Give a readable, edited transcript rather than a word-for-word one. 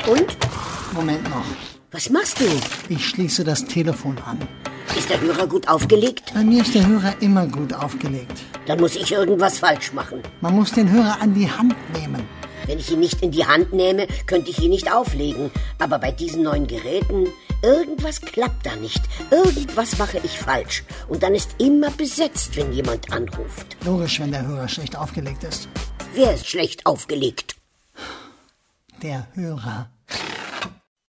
Und? Moment noch. Was machst du? Ich schließe das Telefon an. Ist der Hörer gut aufgelegt? Bei mir ist der Hörer immer gut aufgelegt. Dann muss ich irgendwas falsch machen. Man muss den Hörer an die Hand nehmen. Wenn ich ihn nicht in die Hand nehme, könnte ich ihn nicht auflegen. Aber bei diesen neuen Geräten, irgendwas klappt da nicht. Irgendwas mache ich falsch. Und dann ist immer besetzt, wenn jemand anruft. Logisch, wenn der Hörer schlecht aufgelegt ist. Wer ist schlecht aufgelegt? Der Hörer.